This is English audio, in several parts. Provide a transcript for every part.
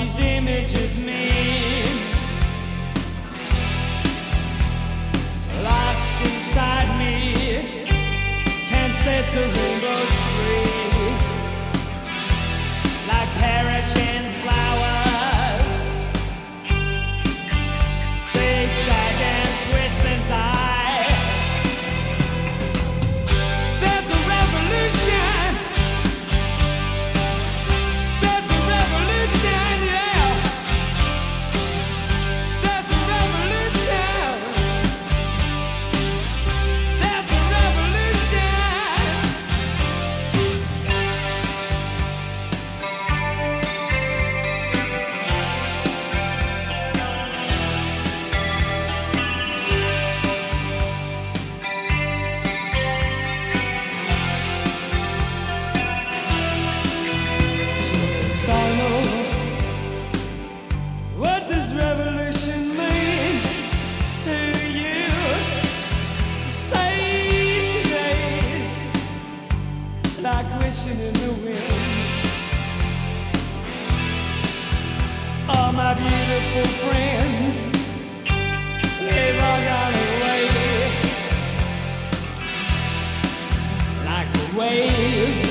these images mean. Locked inside me, can't set the rainbows free. Like perishing flowers, they sag and twist and tie. There's a revolution. There's a revolution, yeah. There's a revolution. There's a revolution. Sorrow. What does revolution mean to you? To say today's like wishing in the wind. All my beautiful friends, they've all gone away. Like the waves,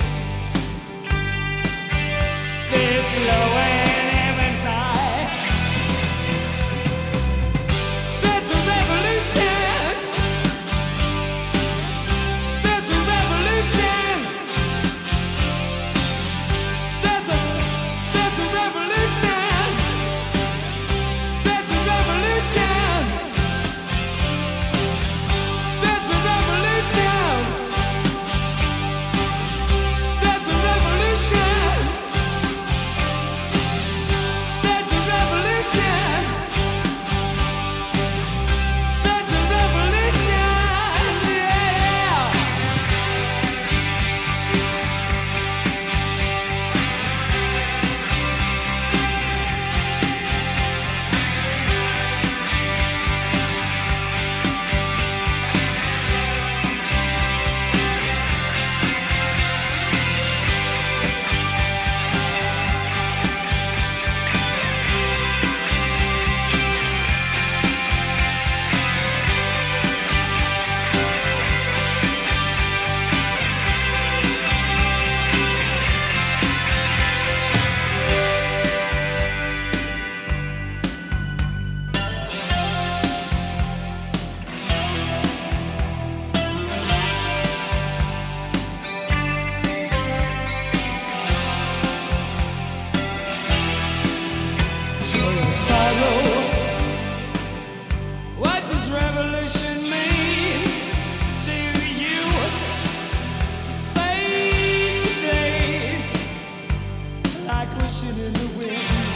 they're flowing every time. There's a revolution. There's a revolution. There's a revolution. There's a revolution. There's a revolution. There's a revolution. There's a revolution. There's a revolution, yeah. Sorrow. What does revolution mean to you? To say today's like wishing in the wind.